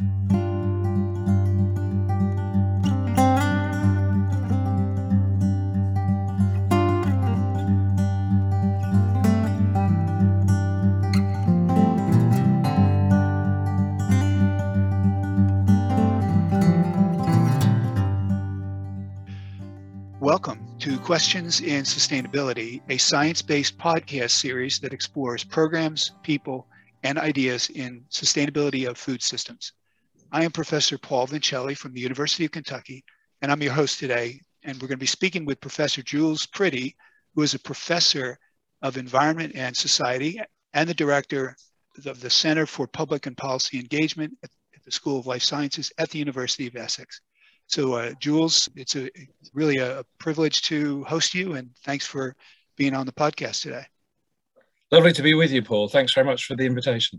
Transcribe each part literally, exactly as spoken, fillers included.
Welcome to Questions in Sustainability, a science-based podcast series that explores programs, people, and ideas in sustainability of food systems. I am Professor Paul Vincelli from the University of Kentucky, and I'm your host today. And we're going to be speaking with Professor Jules Priddie, who is a professor of environment and society and the director of the Center for Public and Policy Engagement at the School of Life Sciences at the University of Essex. So uh, Jules, it's a it's really a privilege to host you, and thanks for being on the podcast today. Lovely to be with you, Paul. Thanks very much for the invitation.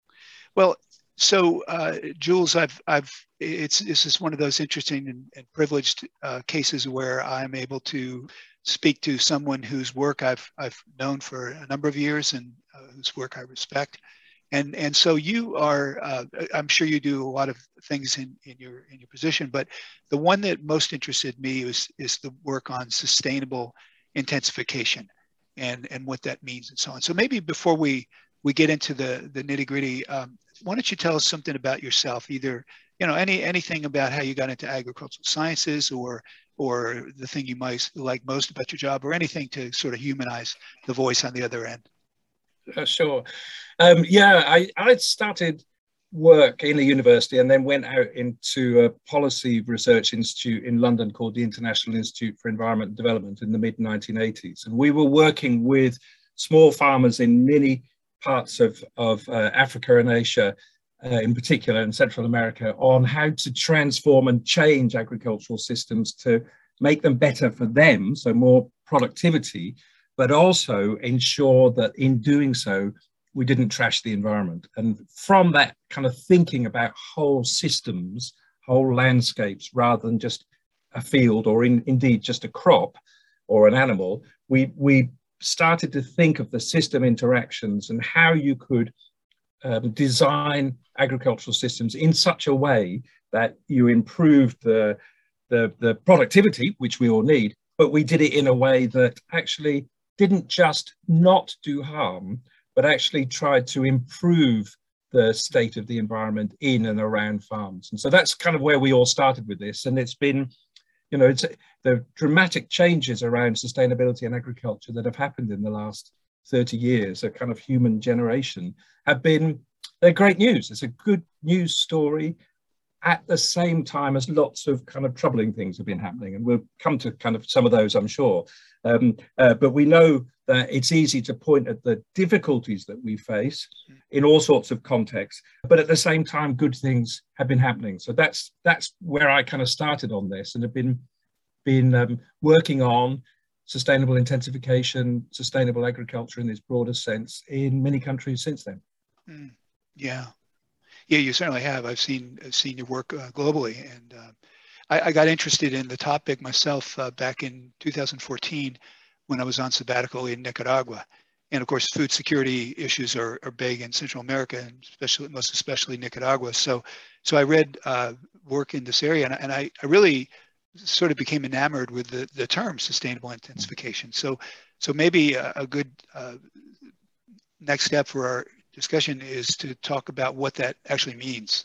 Well, so uh, Jules, I've I've it's this is one of those interesting and, and privileged uh, cases where I'm able to speak to someone whose work I've I've known for a number of years and uh, whose work I respect. And and so you are, uh, I'm sure you do a lot of things in, in your in your position, but the one that most interested me is is the work on sustainable intensification and, and what that means and so on. So maybe before we, we get into the, the nitty gritty, um, why don't you tell us something about yourself, either, you know, any anything about how you got into agricultural sciences or or the thing you might like most about your job, or anything to sort of humanize the voice on the other end. Uh, sure. Um, yeah, I, I started work in a university and then went out into a policy research institute in London called the International Institute for Environment and Development in the mid nineteen eighties. And we were working with small farmers in many parts of, of uh, Africa and Asia, uh, in particular in Central America, on how to transform and change agricultural systems to make them better for them, so more productivity, but also ensure that in doing so, we didn't trash the environment. And from that kind of thinking about whole systems, whole landscapes, rather than just a field or in, indeed just a crop or an animal, we, we started to think of the system interactions and how you could um, design agricultural systems in such a way that you improved the, the, the productivity, which we all need, but we did it in a way that actually didn't just not do harm, but actually tried to improve the state of the environment in and around farms. And so that's kind of where we all started with this. And it's been, you know, it's the dramatic changes around sustainability and agriculture that have happened in the last thirty years, a kind of human generation, have been, they're great news. It's a good news story at the same time as lots of kind of troubling things have been happening. And we'll come to kind of some of those, I'm sure. Um, uh, but we know that it's easy to point at the difficulties that we face in all sorts of contexts, but at the same time, good things have been happening. So that's that's where I kind of started on this and have been, been um, working on sustainable intensification, sustainable agriculture in its broader sense in many countries since then. Mm, yeah. Yeah, you certainly have. I've seen I've seen your work uh, globally, and uh, I, I got interested in the topic myself uh, back in two thousand fourteen when I was on sabbatical in Nicaragua. And of course, food security issues are, are big in Central America, and especially most especially Nicaragua. So, so I read uh, work in this area, and, and I, I really sort of became enamored with the, the term sustainable intensification. So, so maybe a, a good uh, next step for our discussion is to talk about what that actually means.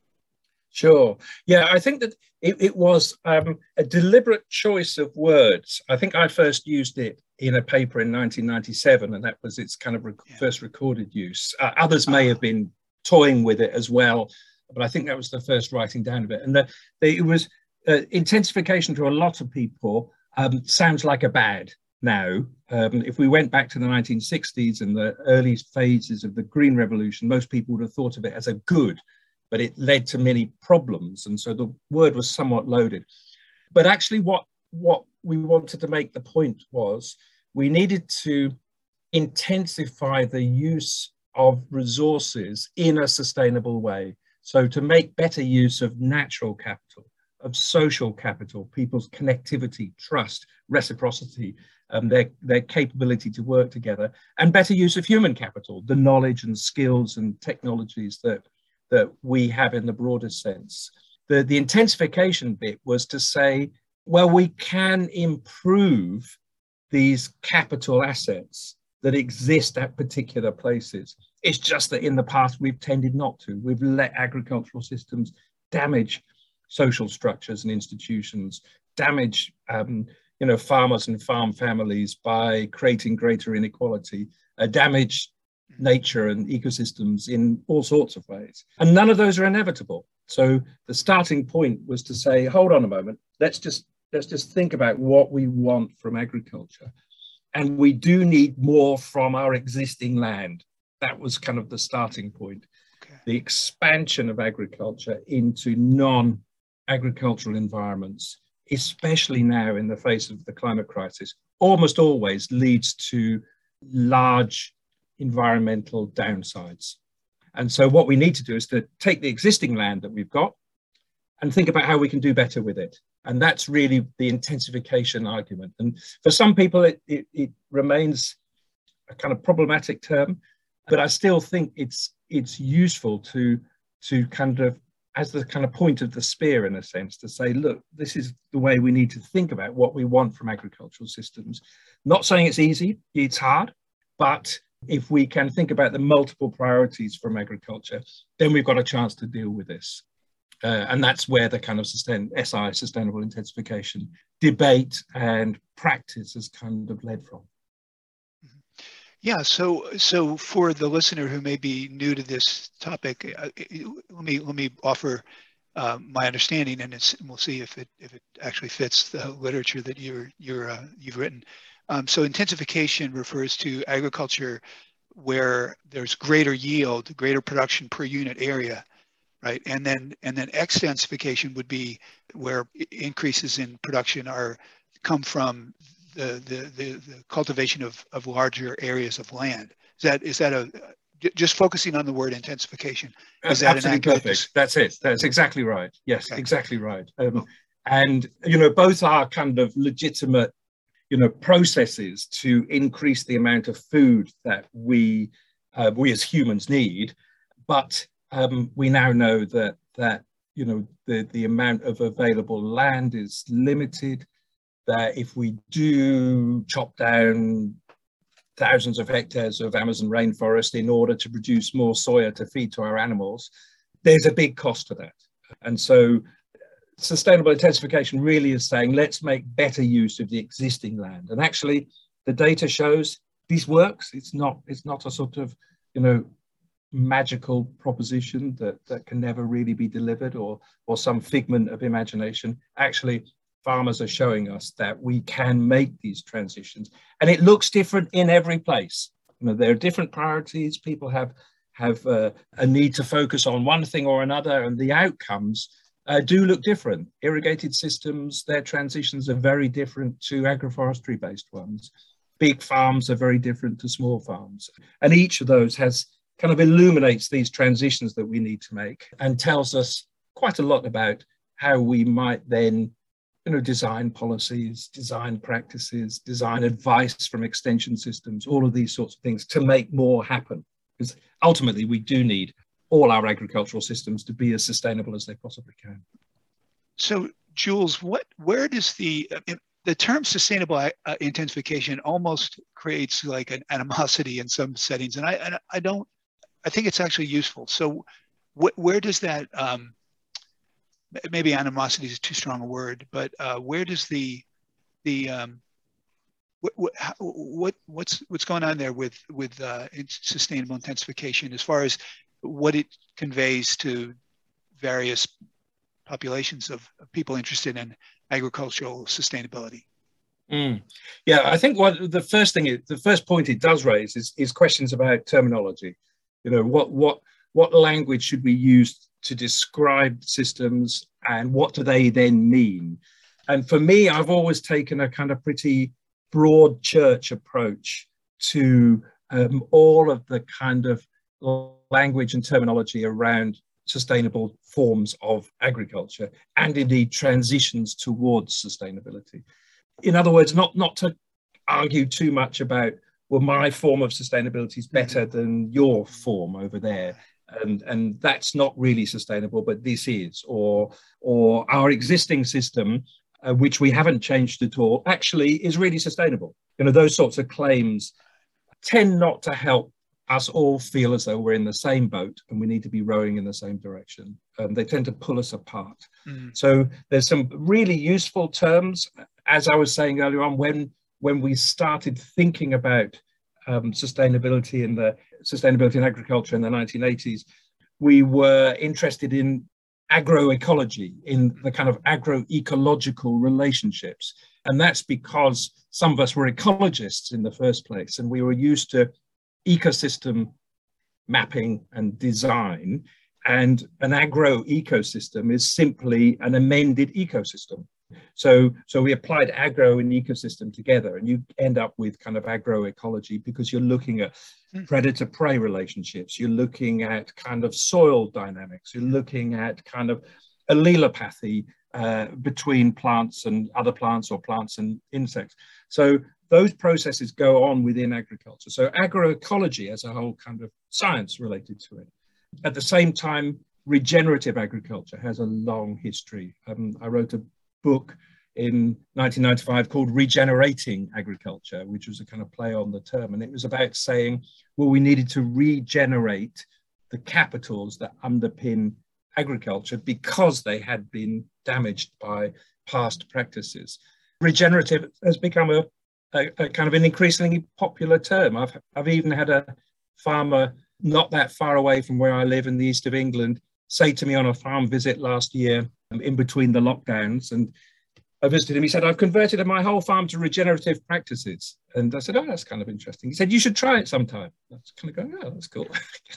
Sure. Yeah, I think that it, it was um, a deliberate choice of words. I think I first used it in a paper in nineteen ninety-seven, and that was its kind of rec- yeah. first recorded use. Uh, others may uh, have been toying with it as well, but I think that was the first writing down of it. And the, the, it was uh, intensification to a lot of people um, sounds like a bad now. Um, if we went back to the nineteen sixties and the early phases of the Green Revolution, most people would have thought of it as a good, but it led to many problems. And so the word was somewhat loaded. But actually what, what we wanted to make the point was we needed to intensify the use of resources in a sustainable way. So to make better use of natural capital, of social capital, people's connectivity, trust, reciprocity, um, their, their capability to work together, and better use of human capital, the knowledge and skills and technologies that, that we have in the broadest sense. The, the intensification bit was to say, well, we can improve these capital assets that exist at particular places. It's just that in the past, we've tended not to. We've let agricultural systems damage social structures and institutions, damage um, you know, farmers and farm families by creating greater inequality, uh, damage nature and ecosystems in all sorts of ways. And none of those are inevitable. So the starting point was to say, hold on a moment, let's just, let's just think about what we want from agriculture. And we do need more from our existing land. That was kind of the starting point. Okay. The expansion of agriculture into non-agricultural environments, especially now in the face of the climate crisis, almost always leads to large environmental downsides. And so what we need to do is to take the existing land that we've got and think about how we can do better with it. And that's really the intensification argument. And for some people, it, it, it remains a kind of problematic term, but I still think it's it's useful to, to kind of, as the kind of point of the spear in a sense, to say, look, this is the way we need to think about what we want from agricultural systems. Not saying it's easy, it's hard, but if we can think about the multiple priorities from agriculture, then we've got a chance to deal with this. Uh, and that's where the kind of sustain, S I, sustainable intensification, debate and practice has kind of led from. Yeah, so so for the listener who may be new to this topic, uh, let me let me offer uh, my understanding, and, it's, and we'll see if it if it actually fits the literature that you're you're uh, you've written. Um, so intensification refers to agriculture where there's greater yield, greater production per unit area, right? And then and then extensification would be where increases in production are come from the the the, the cultivation of, of larger areas of land. Is that is that a just focusing on the word intensification? Is that absolutely an accurate? Perfect? That's it. That's exactly right. Yes, okay. exactly right. Um, and you know, both are kind of legitimate, you know, processes to increase the amount of food that we uh, we as humans need, but um, we now know that that you know the the amount of available land is limited. That if we do chop down thousands of hectares of Amazon rainforest in order to produce more soya to feed to our animals, there's a big cost to that. And so sustainable intensification really is saying, let's make better use of the existing land. And actually the data shows this works. It's not, it's not a sort of, you know, magical proposition that, that can never really be delivered or, or some figment of imagination. Actually, farmers are showing us that we can make these transitions, and it looks different in every place. You know, there are different priorities. People have have uh, a need to focus on one thing or another, and the outcomes uh, do look different. Irrigated systems, their transitions are very different to agroforestry-based ones. Big farms are very different to small farms, and each of those has kind of illuminates these transitions that we need to make and tells us quite a lot about how we might then you know, design policies, design practices, design advice from extension systems, all of these sorts of things to make more happen. Because ultimately we do need all our agricultural systems to be as sustainable as they possibly can. So Jules, what, where does the, the term sustainable uh, intensification almost creates like an animosity in some settings. And I, and I don't, I think it's actually useful. So wh where does that, um, maybe animosity is too strong a word, but uh, where does the the um, what, what what what's what's going on there with with uh, sustainable intensification as far as what it conveys to various populations of, of people interested in agricultural sustainability? Mm. Yeah, I think what the first thing, it, the first point it does raise is is questions about terminology. You know, what what what language should we use to describe systems, and what do they then mean? And for me, I've always taken a kind of pretty broad church approach to um, all of the kind of language and terminology around sustainable forms of agriculture and indeed transitions towards sustainability. In other words, not, not to argue too much about, well, my form of sustainability is better than your form over there. and and that's not really sustainable, but this is, or or our existing system, uh, which we haven't changed at all, actually is really sustainable. You know, those sorts of claims tend not to help us all feel as though we're in the same boat and we need to be rowing in the same direction. Um, they tend to pull us apart. Mm. So there's some really useful terms, as I was saying earlier on, when when we started thinking about um, sustainability in the sustainability in agriculture in the nineteen eighties, we were interested in agroecology, in the kind of agroecological relationships. And that's because some of us were ecologists in the first place, and we were used to ecosystem mapping and design. And an agro ecosystem is simply an amended ecosystem. So, so we applied agro and ecosystem together, and you end up with kind of agroecology because you're looking at predator-prey relationships, you're looking at kind of soil dynamics, you're looking at kind of allelopathy uh, between plants and other plants, or plants and insects. So those processes go on within agriculture. So agroecology as a whole kind of science related to it. At the same time, regenerative agriculture has a long history. Um, I wrote a book in nineteen ninety-five called Regenerating Agriculture, which was a kind of play on the term. And it was about saying, well, we needed to regenerate the capitals that underpin agriculture because they had been damaged by past practices. Regenerative has become a, a, a kind of an increasingly popular term. I've, I've even had a farmer not that far away from where I live in the east of England say to me on a farm visit last year, um, in between the lockdowns, and I visited him, he said, I've converted my whole farm to regenerative practices. And I said, oh, that's kind of interesting. He said, you should try it sometime. I was kind of going, oh, that's cool.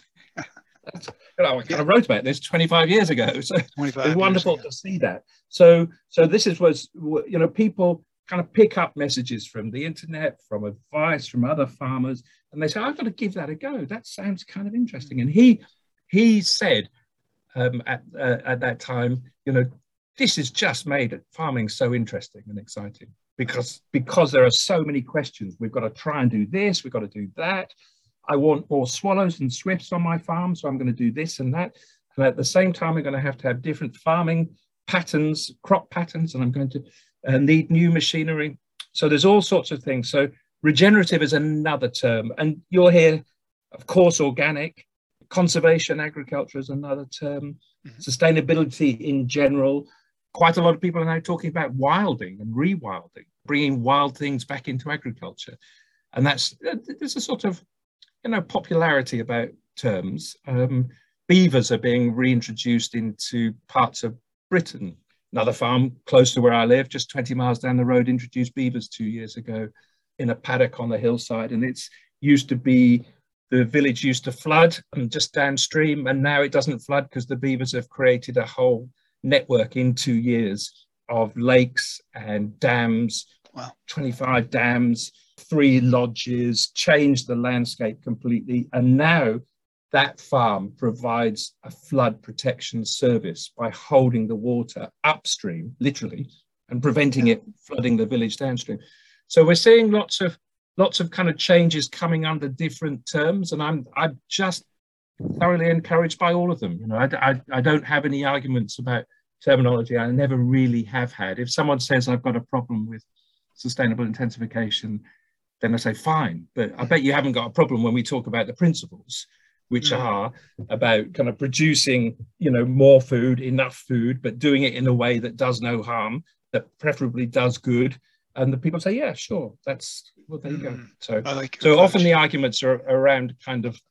That's, you know, I kind of wrote about this twenty-five years ago. So it's wonderful to see that. So, so this is was, you know, people kind of pick up messages from the internet, from advice from other farmers, and they say, I've got to give that a go. That sounds kind of interesting. And he, he said um, at, uh, at that time, you know, this has just made farming so interesting and exciting because, because there are so many questions. We've got to try and do this. We've got to do that. I want more swallows and swifts on my farm, so I'm going to do this and that. And at the same time, we're going to have to have different farming patterns, crop patterns, and I'm going to uh, need new machinery. So there's all sorts of things. So regenerative is another term. And you'll hear, of course, organic. Conservation agriculture is another term. Mm-hmm. Sustainability in general. Quite a lot of people are now talking about wilding and rewilding, bringing wild things back into agriculture. And that's, there's a sort of, you know, popularity about terms. Um, beavers are being reintroduced into parts of Britain. Another farm close to where I live, just twenty miles down the road, introduced beavers two years ago in a paddock on the hillside. And it's used to be, the village used to flood and just downstream, and now it doesn't flood because the beavers have created a whole network in two years of lakes and dams. Wow. twenty-five dams, three lodges, changed the landscape completely. And now that farm provides a flood protection service by holding the water upstream, literally, and preventing it flooding the village downstream. So we're seeing lots of lots of kind of changes coming under different terms, and I'm I'm just thoroughly encouraged by all of them. You know, I, I, I don't have any arguments about terminology. I never really have had. If someone says I've got a problem with sustainable intensification, then I say fine. But I bet you haven't got a problem when we talk about the principles, which mm. are about kind of producing, you know, more food, enough food, but doing it in a way that does no harm, that preferably does good. And the people say, yeah, sure, that's, well, there you go. So, like so often the arguments are around kind of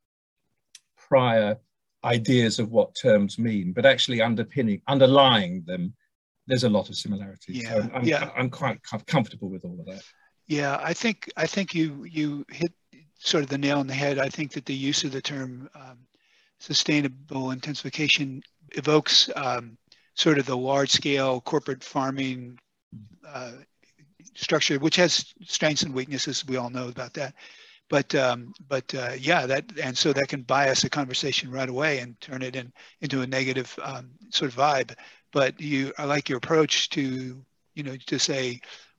prior ideas of what terms mean, but actually underpinning, underlying them, there's a lot of similarities. Yeah, so I'm, yeah. I'm quite comfortable with all of that. Yeah, I think I think you you hit sort of the nail on the head. I think that the use of the term um, sustainable intensification evokes um, sort of the large-scale corporate farming uh, structure, which has strengths and weaknesses. We all know about that. But um, but uh, yeah, that and so that can bias a conversation right away and turn it in into a negative um, sort of vibe. But you, I like your approach to, you know, to say,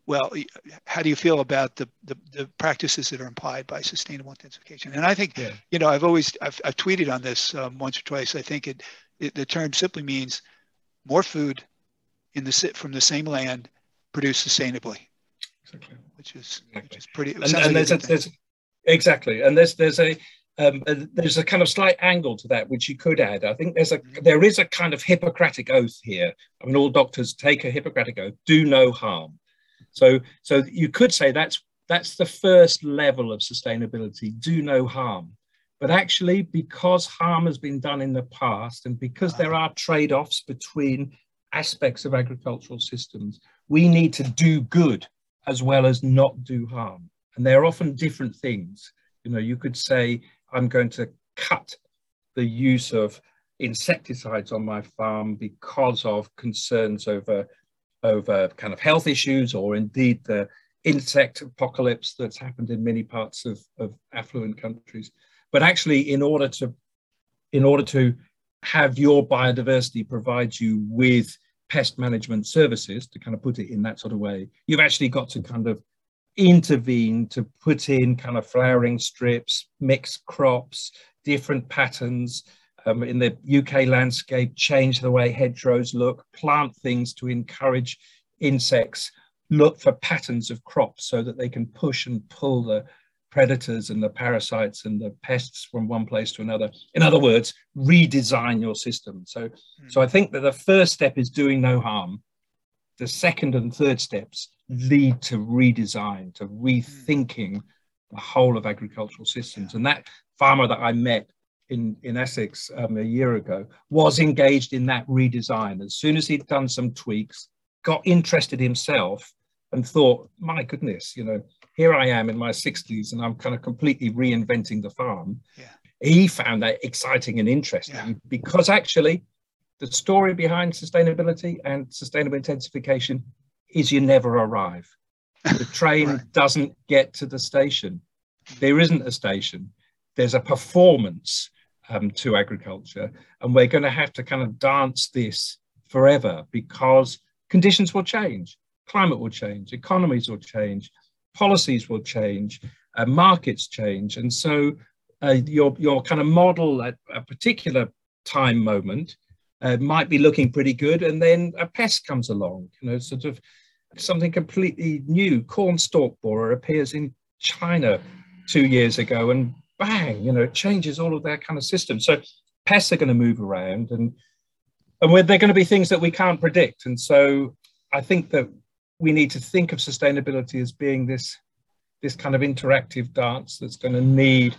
well, how do you feel about the, the, the practices that are implied by sustainable intensification? And I think, yeah. you know, I've always, I've, I've tweeted on this um, once or twice. I think it, it, the term simply means more food in the from the same land produced sustainably, exactly. which is exactly. which is pretty. And, and like there's, a, there's exactly, and there's there's a um, there's a kind of slight angle to that which you could add. I think there's a mm-hmm. there is a kind of Hippocratic oath here. I mean, all doctors take a Hippocratic oath: do no harm. So so you could say that's that's the first level of sustainability: do no harm. But actually, because harm has been done in the past, and because uh-huh. there are trade-offs between aspects of agricultural systems, we need to do good as well as not do harm. And they're often different things. You know, you could say, I'm going to cut the use of insecticides on my farm because of concerns over, over kind of health issues, or indeed the insect apocalypse that's happened in many parts of, of affluent countries. But actually, in order to, in order to have your biodiversity provide you with pest management services, to kind of put it in that sort of way, you've actually got to kind of intervene to put in kind of flowering strips, mixed crops, different patterns um, in the U K landscape, change the way hedgerows look, plant things to encourage insects, look for patterns of crops so that they can push and pull the predators and the parasites and the pests from one place to another. In other words, redesign your system. So, mm. so I think that the first step is doing no harm. The second and third steps lead to redesign, to rethinking the whole of agricultural systems. Yeah. And that farmer that I met in, in Essex um, a year ago was engaged in that redesign. As soon as he'd done some tweaks, got interested himself and thought, my goodness, you know, here I am in my sixties and I'm kind of completely reinventing the farm. Yeah. He found that exciting and interesting yeah. because actually the story behind sustainability and sustainable intensification is you never arrive. The train right. doesn't get to the station. There isn't a station. There's a performance um, to agriculture, and we're going to have to kind of dance this forever because conditions will change. Climate will change, economies will change, policies will change, uh, markets change. And so uh, your, your kind of model at a particular time moment uh, might be looking pretty good. And then a pest comes along, you know, sort of something completely new. Corn stalk borer appears in China two years ago and bang, you know, it changes all of their kind of system. So pests are going to move around and, and we're, they're going to be things that we can't predict. And so I think that we need to think of sustainability as being this, this kind of interactive dance that's going to need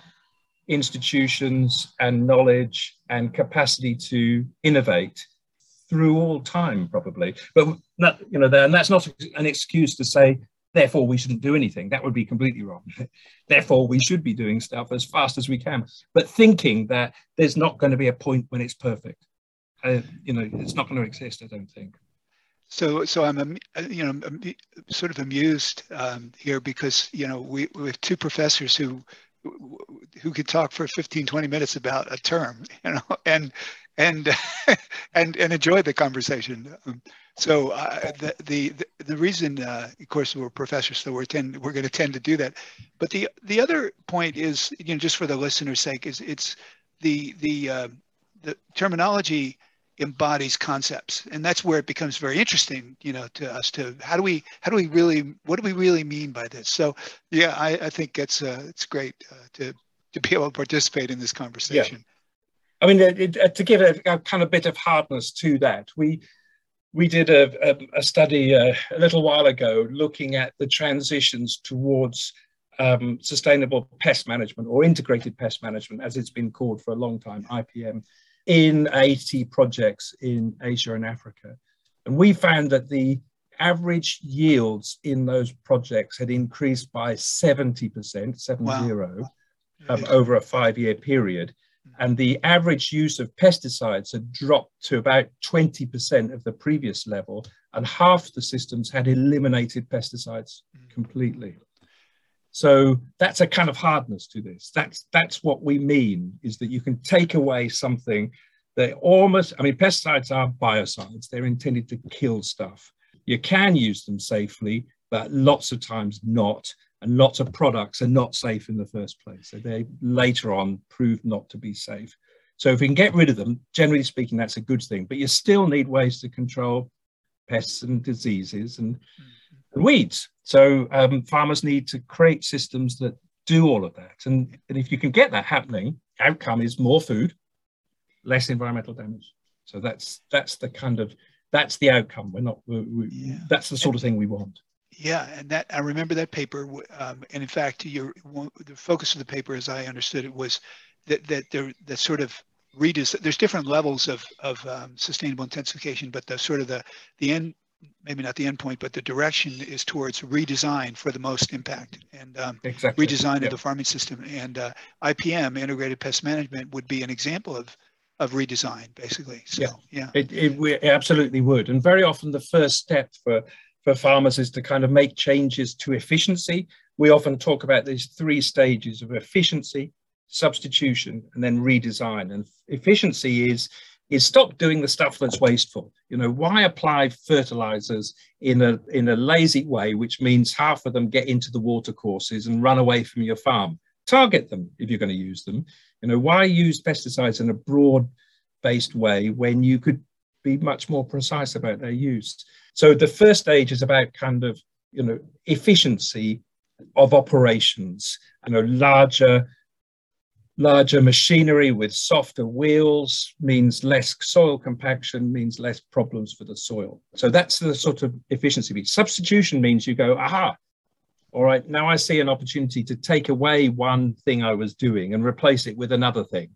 institutions and knowledge and capacity to innovate through all time, probably. But that, you know, and that's not an excuse to say, therefore we shouldn't do anything. That would be completely wrong. Therefore, we should be doing stuff as fast as we can. But thinking that there's not going to be a point when it's perfect, uh, you know, it's not going to exist, I don't think. So, so I'm, you know, I'm sort of amused um, here because, you know, we, we have two professors who, who could talk for fifteen, twenty minutes about a term, you know, and, and, and, and enjoy the conversation. Um, so uh, the, the, the reason, uh, of course, we're professors, so we're tend, we're going to tend to do that. But the, the other point is, you know, just for the listener's sake, is it's the, the, uh, the terminology embodies concepts, and that's where it becomes very interesting, you know, to us. To how do we, how do we really, what do we really mean by this? So, yeah, I, I think it's uh, it's great uh, to to be able to participate in this conversation. Yeah. I mean, it, it, to give a, a kind of bit of hardness to that, we we did a, a, a study uh, a little while ago looking at the transitions towards um, sustainable pest management, or integrated pest management, as it's been called for a long time, I P M, in eighty projects in Asia and Africa. And we found that the average yields in those projects had increased by seventy percent, seven wow. zero, um, over a five-year period. And the average use of pesticides had dropped to about twenty percent of the previous level, and half the systems had eliminated pesticides completely. So that's a kind of hardness to this. That's, that's what we mean, is that you can take away something that almost, I mean, pesticides are biocides. They're intended to kill stuff. You can use them safely. but lots of times not. And lots of products are not safe in the first place. So they later on proved not to be safe. So if we can get rid of them, generally speaking, that's a good thing. But you still need ways to control pests and diseases and, and weeds. So um, farmers need to create systems that do all of that. And, and if you can get that happening, outcome is more food, less environmental damage. So that's that's the kind of, that's the outcome. We're not, we're, we, yeah. That's the sort of thing we want. Yeah, and that I remember that paper. Um, and in fact, your the focus of the paper, as I understood it, was that that there that sort of redes. There's different levels of of um, sustainable intensification, but the sort of the the end, maybe not the end point, but the direction is towards redesign for the most impact and um, exactly. redesign yep. of the farming system. And uh, I P M, integrated pest management, would be an example of of redesign, basically. So yeah, yeah, it, it, it absolutely would. And very often the first step for for farmers is to kind of make changes to efficiency. We often talk about these three stages of efficiency, substitution, and then redesign. And efficiency is, is stop doing the stuff that's wasteful. You know, why apply fertilizers in a, in a lazy way, which means half of them get into the water courses and run away from your farm? Target them if you're going to use them. You know, why use pesticides in a broad-based way when you could be much more precise about their use? So the first stage is about kind of, you know, efficiency of operations, you know, larger, larger machinery with softer wheels means less soil compaction, means less problems for the soil. So that's the sort of efficiency piece. Substitution means you go, aha, all right, now I see an opportunity to take away one thing I was doing and replace it with another thing.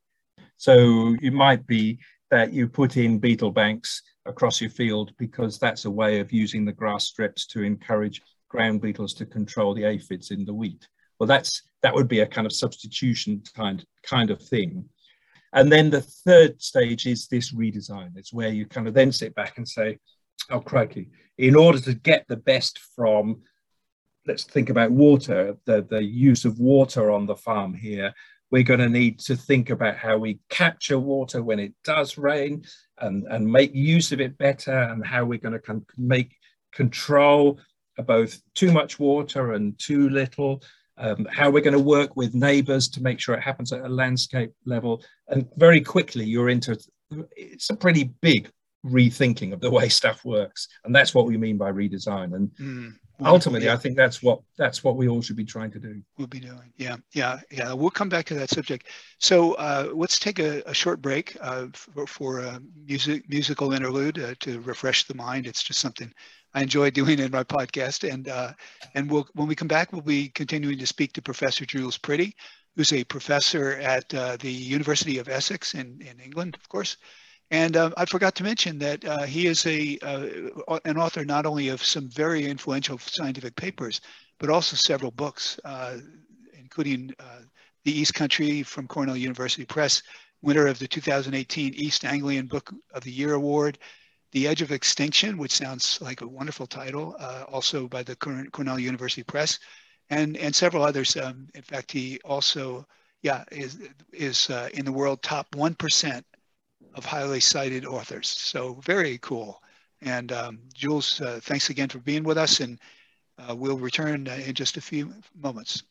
So it might be that you put in beetle banks across your field because that's a way of using the grass strips to encourage ground beetles to control the aphids in the wheat. Well, that's that would be a kind of substitution kind, kind of thing. And then the third stage is this redesign. It's where you kind of then sit back and say, oh, crikey, in order to get the best from, let's think about water, the, the use of water on the farm here, we're going to need to think about how we capture water when it does rain and, and make use of it better, and how we're going to con- make control both too much water and too little, um, how we're going to work with neighbors to make sure it happens at a landscape level. And very quickly you're into, it's a pretty big rethinking of the way stuff works. And that's what we mean by redesign. And mm. Ultimately, yeah. I think that's what that's what we all should be trying to do. We'll be doing, yeah, yeah, yeah. We'll come back to that subject. So uh, let's take a, a short break uh, for, for a music musical interlude uh, to refresh the mind. It's just something I enjoy doing in my podcast. And uh, and we'll when we come back, we'll be continuing to speak to Professor Jules Priddy, who's a professor at uh, the University of Essex in in England, of course. And uh, I forgot to mention that uh, he is a uh, an author not only of some very influential scientific papers, but also several books, uh, including uh, The East Country from Cornell University Press, winner of the two thousand eighteen East Anglian Book of the Year Award, The Edge of Extinction, which sounds like a wonderful title, uh, also by the Cornell University Press, and and several others. Um, in fact, he also, yeah, is is uh, in the world top one percent of highly cited authors. So very cool. And um, Jules, uh, thanks again for being with us, and uh, we'll return uh, in just a few moments.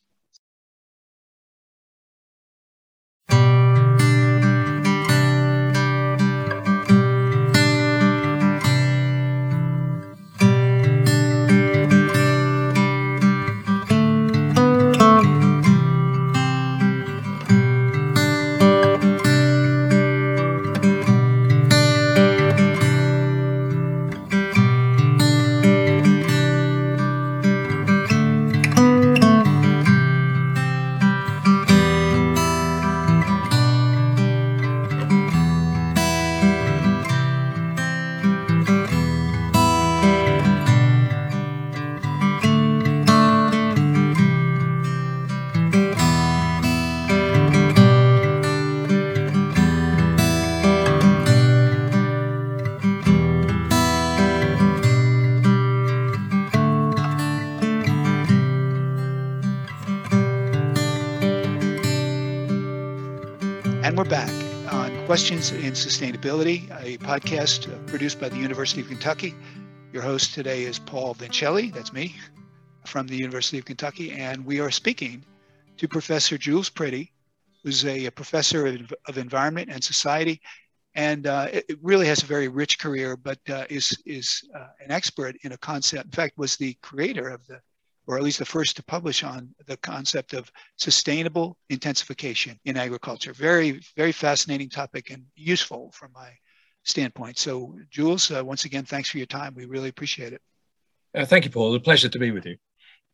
And we're back on Questions in Sustainability, a podcast produced by the University of Kentucky. Your host today is Paul Vincelli, that's me, from the University of Kentucky, and we are speaking to Professor Jules Priddy, who's a, a professor of, of environment and society, and uh, it, it really has a very rich career, but uh, is is uh, an expert in a concept. In fact, was the creator of the, or at least the first to publish on the concept of sustainable intensification in agriculture. Very, very fascinating topic and useful from my standpoint. So, Jules, uh, once again, thanks for your time. We really appreciate it. Uh, thank you, Paul. A pleasure to be with you.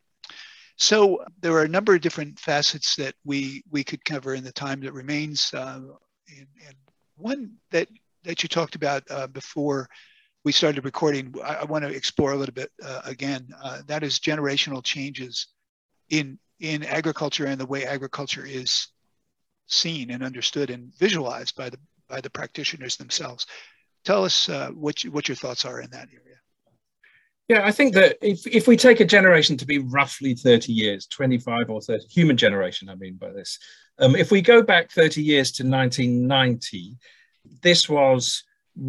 So there are a number of different facets that we we could cover in the time that remains. Uh, and, and one that that you talked about uh, before we started recording, I, I want to explore a little bit uh, again. Uh, that is generational changes in in agriculture and the way agriculture is seen and understood and visualized by the by the practitioners themselves. Tell us uh, what you, what your thoughts are in that area. Yeah, I think that if, if we take a generation to be roughly thirty years, twenty-five or thirty, human generation, I mean by this, um, if we go back thirty years to nineteen ninety, this was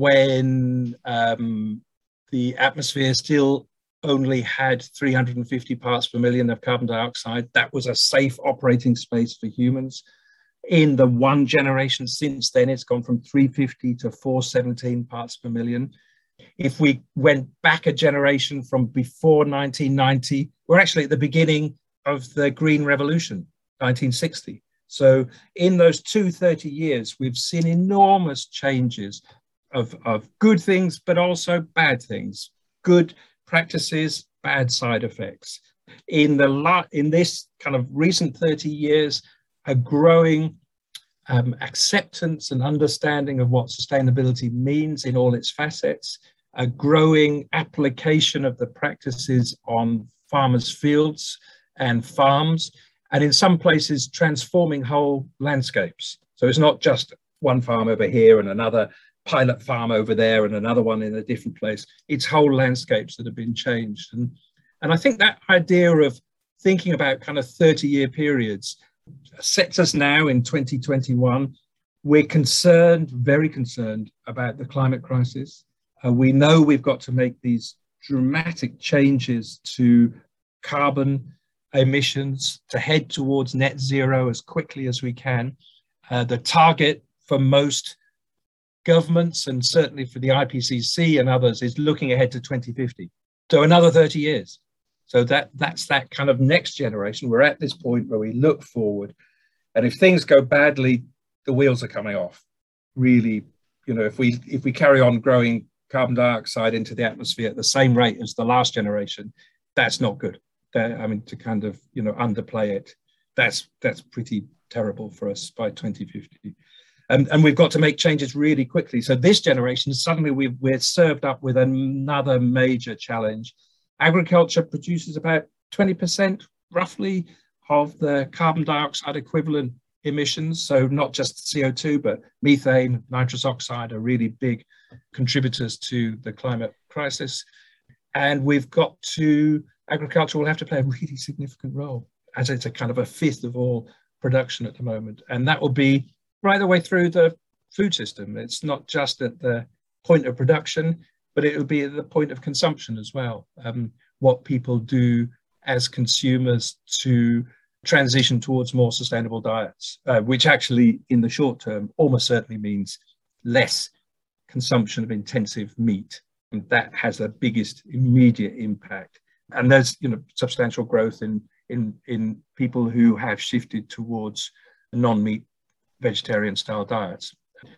when um, the atmosphere still only had three hundred fifty parts per million of carbon dioxide. That was a safe operating space for humans. In the one generation since then, it's gone from three hundred fifty to four hundred seventeen parts per million. If we went back a generation from before nineteen ninety, we're actually at the beginning of the Green Revolution, nineteen sixty. So in those two thirty years, we've seen enormous changes of, of good things, but also bad things, good practices, bad side effects. In, the la in this kind of recent thirty years, a growing Um, acceptance and understanding of what sustainability means in all its facets, a growing application of the practices on farmers' fields and farms, and in some places transforming whole landscapes. So it's not just one farm over here and another pilot farm over there and another one in a different place. It's whole landscapes that have been changed. And, and I think that idea of thinking about kind of thirty-year periods sets us now in twenty twenty-one. We're concerned, very concerned about the climate crisis. Uh, we know we've got to make these dramatic changes to carbon emissions to head towards net zero as quickly as we can. Uh, the target for most governments, and certainly for the I P C C and others, is looking ahead to twenty fifty. So another thirty years. So that, that's that kind of next generation. We're at this point where we look forward, and if things go badly, the wheels are coming off. Really, you know, if we if we carry on growing carbon dioxide into the atmosphere at the same rate as the last generation, that's not good. That, I mean, to kind of, you know, underplay it, that's that's pretty terrible for us by twenty fifty. And, and we've got to make changes really quickly. So this generation, suddenly we've, we're served up with another major challenge. Agriculture produces about twenty percent roughly of the carbon dioxide equivalent emissions. So not just C O two, but methane, nitrous oxide are really big contributors to the climate crisis. And we've got to, agriculture will have to play a really significant role, as it's a kind of a fifth of all production at the moment. And that will be right the way through the food system. It's not just at the point of production, but it will be at the point of consumption as well. Um, what people do as consumers to transition towards more sustainable diets, uh, which actually in the short term almost certainly means less consumption of intensive meat. And that has the biggest immediate impact. And there's, you know, substantial growth in, in, in people who have shifted towards non-meat vegetarian style diets.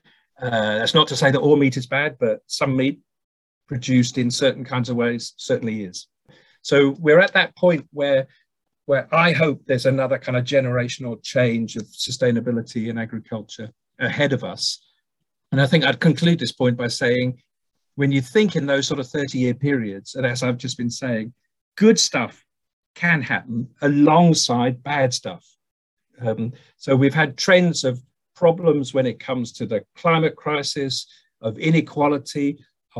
Uh, that's not to say that all meat is bad, but some meat produced in certain kinds of ways certainly is. So we're at that point where, where I hope there's another kind of generational change of sustainability in agriculture ahead of us. And I think I'd conclude this point by saying, when you think in those sort of thirty-year periods, and as I've just been saying, good stuff can happen alongside bad stuff. Um, so we've had trends of problems when it comes to the climate crisis, of inequality,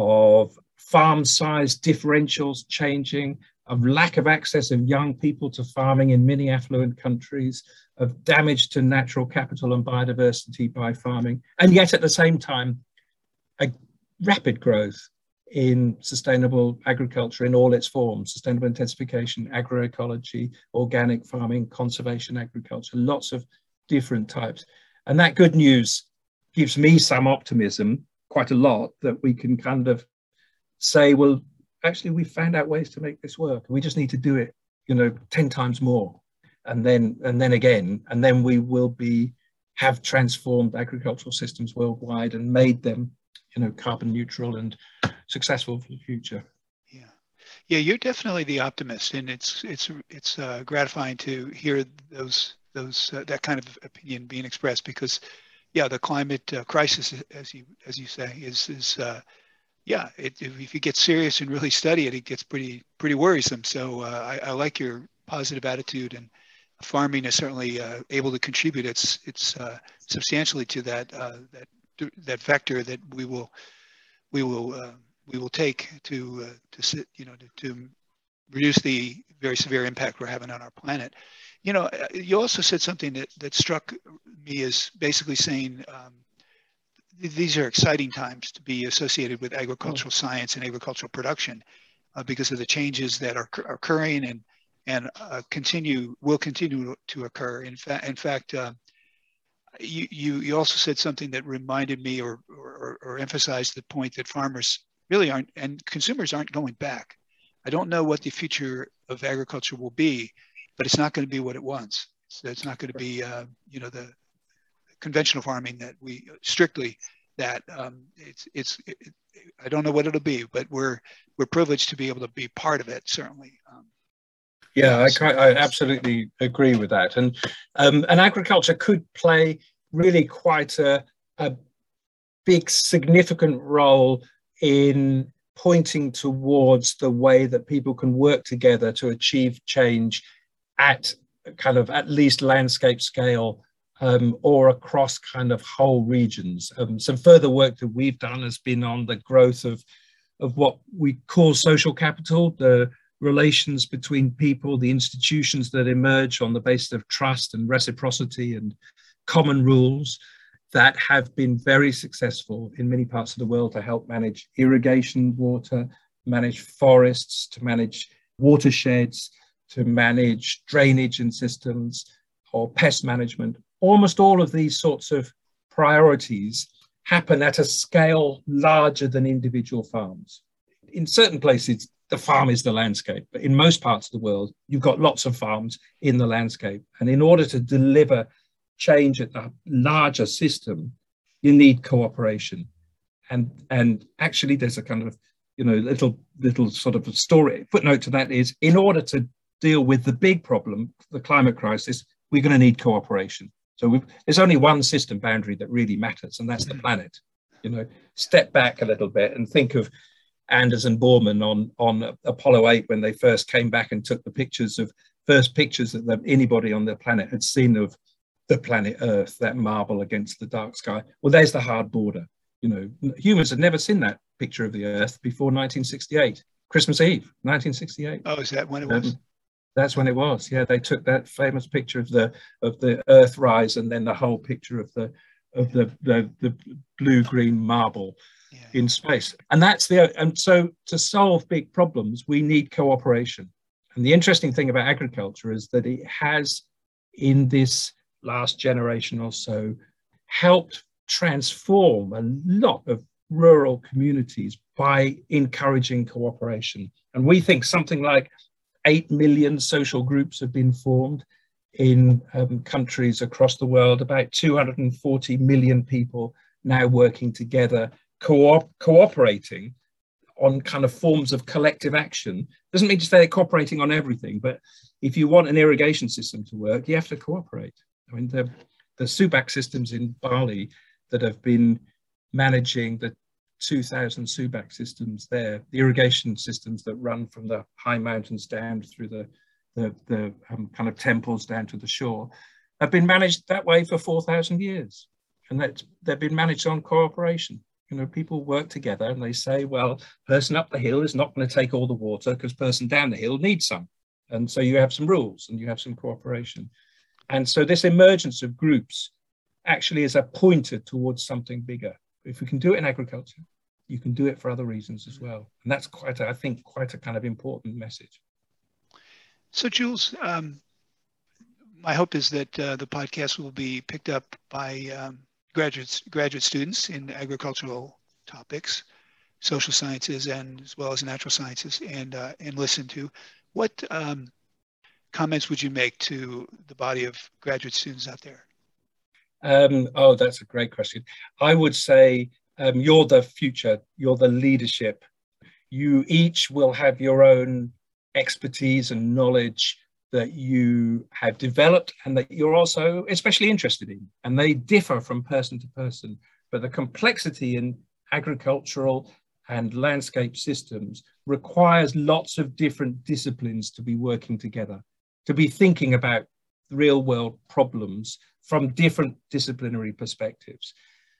of farm size differentials changing, of lack of access of young people to farming in many affluent countries, of damage to natural capital and biodiversity by farming, and yet at the same time, a rapid growth in sustainable agriculture in all its forms: sustainable intensification, agroecology, organic farming, conservation agriculture, lots of different types. And that good news gives me some optimism, quite a lot, that we can kind of say, well, actually, we found out ways to make this work. We just need to do it, you know, ten times more, and then and then again, and then we will be have transformed agricultural systems worldwide and made them, you know, carbon neutral and successful for the future. Yeah, yeah, you're definitely the optimist, and it's it's it's uh, gratifying to hear those those uh, that kind of opinion being expressed, because, yeah, the climate uh, crisis, as you as you say, is is uh, yeah, it, if you get serious and really study it, it gets pretty pretty worrisome. So uh, I, I like your positive attitude, and farming is certainly uh, able to contribute it's it's uh, substantially to that uh, that that vector that we will we will uh, we will take to uh, to sit you know to, to reduce the very severe impact we're having on our planet. You know, you also said something that that struck me as basically saying um, these are exciting times to be associated with agricultural science and agricultural production uh, because of the changes that are, are occurring and and uh, continue will continue to occur. In fact, in fact, uh, you, you you also said something that reminded me or, or or emphasized the point that farmers really aren't and consumers aren't going back. I don't know what the future of agriculture will be, but it's not going to be what it was. So it's not going to be uh, you know the conventional farming that we strictly that um, it's it's it, I don't know what it'll be, but we're we're privileged to be able to be part of it, certainly. Um, yeah, I, I absolutely agree with that, and um, and agriculture could play really quite a, a big significant role in pointing towards the way that people can work together to achieve change at kind of at least landscape scale. Um, or across kind of whole regions. Um, some further work that we've done has been on the growth of, of what we call social capital, the relations between people, the institutions that emerge on the basis of trust and reciprocity and common rules that have been very successful in many parts of the world to help manage irrigation water, manage forests, to manage watersheds, to manage drainage and systems or pest management. Almost all of these sorts of priorities happen at a scale larger than individual farms. In certain places, the farm is the landscape, but in most parts of the world, you've got lots of farms in the landscape. And in order to deliver change at the larger system, you need cooperation. And, and actually, there's a kind of, you know, little, little sort of a story, footnote to that is, in order to deal with the big problem, the climate crisis, we're going to need cooperation. So we've, there's only one system boundary that really matters, and that's the planet. You know, step back a little bit and think of Anders and Borman on, on Apollo eight when they first came back and took the pictures of first pictures that the, anybody on the planet had seen of the planet Earth, that marble against the dark sky. Well, there's the hard border. You know, humans had never seen that picture of the Earth before nineteen sixty-eight, Christmas Eve, nineteen sixty-eight. Oh, is that when it was? Um, That's when it was. Yeah, they took that famous picture of the of the Earth rise, and then the whole picture of the of the the, the blue green marble yeah. in space. And that's the and so to solve big problems, we need cooperation. And the interesting thing about agriculture is that it has, in this last generation or so, helped transform a lot of rural communities by encouraging cooperation. And we think something like eight million social groups have been formed in um, countries across the world, about two hundred forty million people now working together, co-op cooperating on kind of forms of collective action. Doesn't mean to say they're cooperating on everything, but if you want an irrigation system to work, you have to cooperate. I mean, the, the Subak systems in Bali that have been managing the two thousand Subak systems there, the irrigation systems that run from the high mountains down through the, the, the um, kind of temples down to the shore, have been managed that way for four thousand years. And that they've been managed on cooperation. You know, people work together and they say, well, person up the hill is not going to take all the water because person down the hill needs some. And so you have some rules and you have some cooperation. And so this emergence of groups actually is a pointer towards something bigger. If we can do it in agriculture, you can do it for other reasons as well. And that's quite, a, I think, quite a kind of important message. So, Jules, um, my hope is that uh, the podcast will be picked up by um, graduates, graduate students in agricultural topics, social sciences, and as well as natural sciences, and uh, and listen to. What um, comments would you make to the body of graduate students out there? Um, oh, that's a great question. I would say um, you're the future, you're the leadership. You each will have your own expertise and knowledge that you have developed and that you're also especially interested in. And they differ from person to person. But the complexity in agricultural and landscape systems requires lots of different disciplines to be working together, to be thinking about real world problems from different disciplinary perspectives.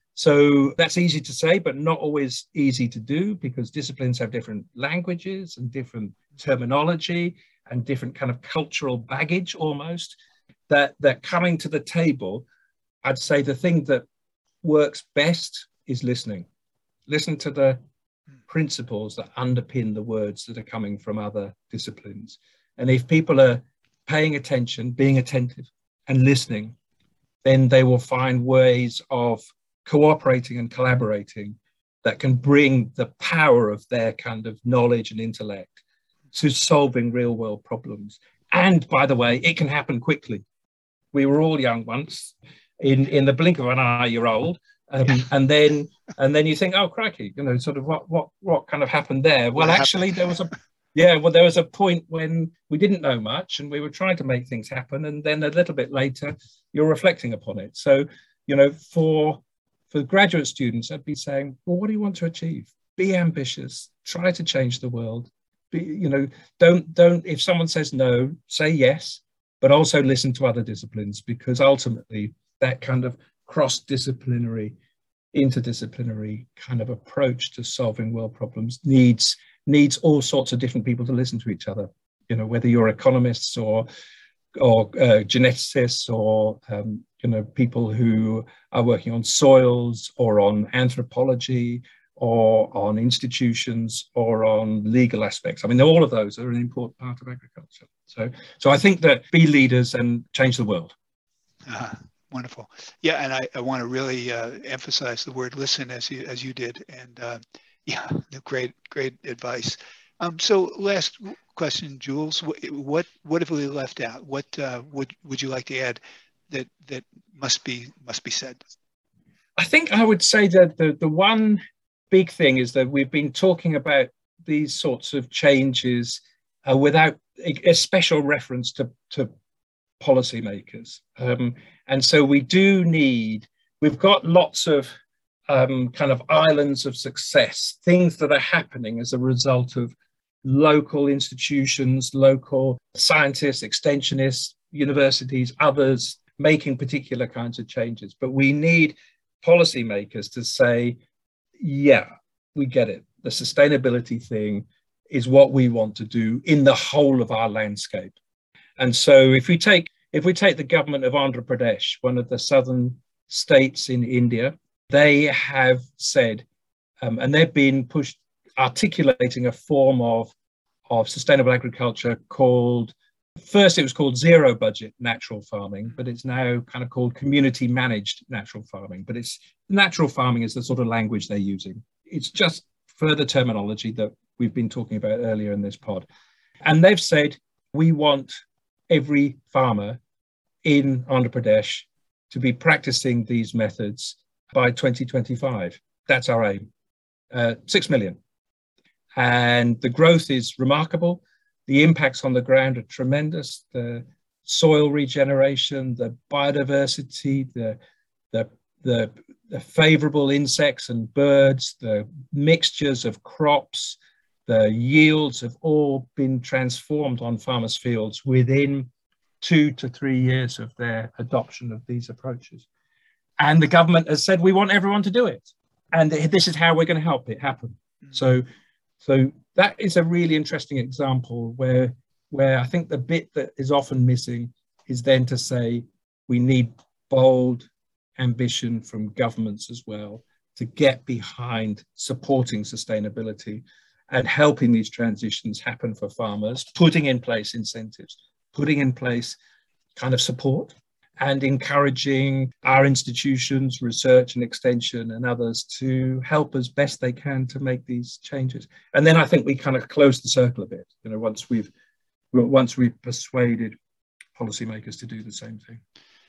So that's easy to say, but not always easy to do, because disciplines have different languages and different terminology and different kind of cultural baggage almost, that they're coming to the table. I'd say the thing that works best is listening. Listen to the principles that underpin the words that are coming from other disciplines. And if people are paying attention, being attentive and listening, then they will find ways of cooperating and collaborating that can bring the power of their kind of knowledge and intellect to solving real world problems. And by the way, it can happen quickly. We were all young once. In, in the blink of an eye, you're old. Um, yeah. and then and then you think, oh, crikey, you know, sort of what what what kind of happened there? Well, what actually, happened? there was a yeah, well, there was a point when we didn't know much and we were trying to make things happen. And then a little bit later, you're reflecting upon it. So, you know, for for graduate students, I'd be saying, well, what do you want to achieve? Be ambitious, try to change the world. Be, you know, don't don't if someone says no, say yes, but also listen to other disciplines, because ultimately that kind of cross-disciplinary, interdisciplinary kind of approach to solving world problems needs needs all sorts of different people to listen to each other. You know, whether you're economists or or uh, geneticists or um, you know, people who are working on soils or on anthropology or on institutions or on legal aspects. I mean, all of those are an important part of agriculture. So, so I think that be leaders and change the world. Uh-huh. Wonderful. Yeah, and I, I want to really uh, emphasize the word listen as you as you did. And uh, yeah, great, great advice. Um, so last question, Jules, what what, what have we left out? What uh, would would you like to add that that must be must be said? I think I would say that the, the one big thing is that we've been talking about these sorts of changes uh, without a, a special reference to, to policymakers. Um, and so we do need, we've got lots of um, kind of islands of success, things that are happening as a result of local institutions, local scientists, extensionists, universities, others making particular kinds of changes. But we need policymakers to say, yeah, we get it. The sustainability thing is what we want to do in the whole of our landscape. And so if we take if we take the government of Andhra Pradesh, one of the southern states in India, they have said, um, and they've been pushed, articulating a form of, of sustainable agriculture called, first it was called zero budget natural farming, but it's now kind of called community managed natural farming. But it's natural farming is the sort of language they're using. It's just further terminology that we've been talking about earlier in this pod. And they've said, we want every farmer in Andhra Pradesh to be practicing these methods by twenty twenty-five. That's our aim. Uh, six million. And the growth is remarkable. The impacts on the ground are tremendous. The soil regeneration, the biodiversity, the, the, the, the favorable insects and birds, the mixtures of crops, the yields have all been transformed on farmers' fields within two to three years of their adoption of these approaches. And the government has said, we want everyone to do it. And this is how we're going to help it happen. Mm-hmm. So, so that is a really interesting example where, where I think the bit that is often missing is then to say, we need bold ambition from governments as well to get behind supporting sustainability and helping these transitions happen for farmers, putting in place incentives, putting in place kind of support, and encouraging our institutions, research and extension and others to help as best they can to make these changes. And then I think we kind of close the circle a bit, you know, once we've once we've persuaded policymakers to do the same thing.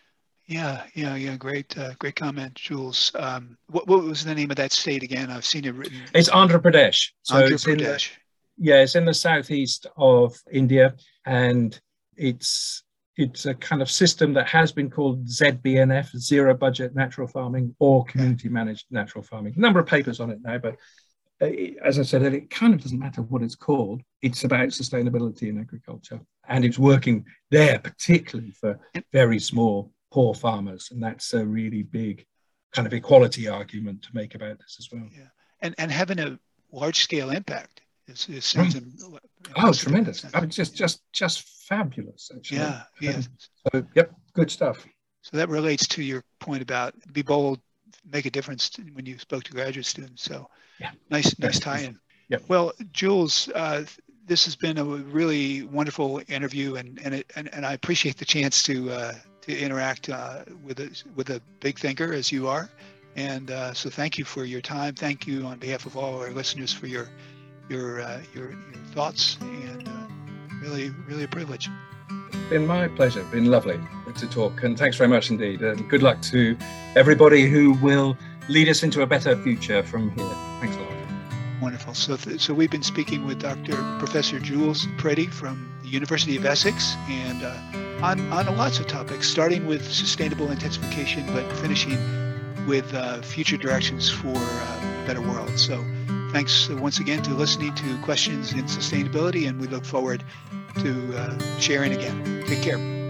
Yeah, yeah, yeah. Great, uh, great comment, Jules. Um, what, what was the name of that state again? I've seen it written. It's Andhra Pradesh. So Andhra it's in the, Pradesh. yeah, it's in the southeast of India, and it's it's a kind of system that has been called Z B N F, Zero Budget Natural Farming, or Community Managed Natural Farming. A number of papers on it now, but uh, as I said, it kind of doesn't matter what it's called. It's about sustainability in agriculture, and it's working there particularly for very small, poor farmers, and that's a really big kind of equality argument to make about this as well. Yeah, and and having a large-scale impact. It's, it sounds mm. Oh, tremendous! I mean, just just just fabulous, actually. Yeah, yeah. Um, so, yep, good stuff. So that relates to your point about be bold, make a difference when you spoke to graduate students. So, yeah, nice, nice tie-in. Yep. Well, Jules, uh, this has been a really wonderful interview, and and it, and, and I appreciate the chance to uh, to interact uh, with a with a big thinker as you are. And uh, so, thank you for your time. Thank you on behalf of all our listeners for your your uh, your, your thoughts, and uh, really, really a privilege. Been my pleasure. Been lovely to talk, and thanks very much indeed. And good luck to everybody who will lead us into a better future from here. Thanks a lot. Wonderful. So, th- so we've been speaking with Doctor Professor Jules Preddy from the University of Essex, and uh, on on lots of topics, starting with sustainable intensification, but finishing with uh, future directions for uh, a better world. So, thanks once again to listening to Questions in Sustainability, and we look forward to uh, sharing again. Take care.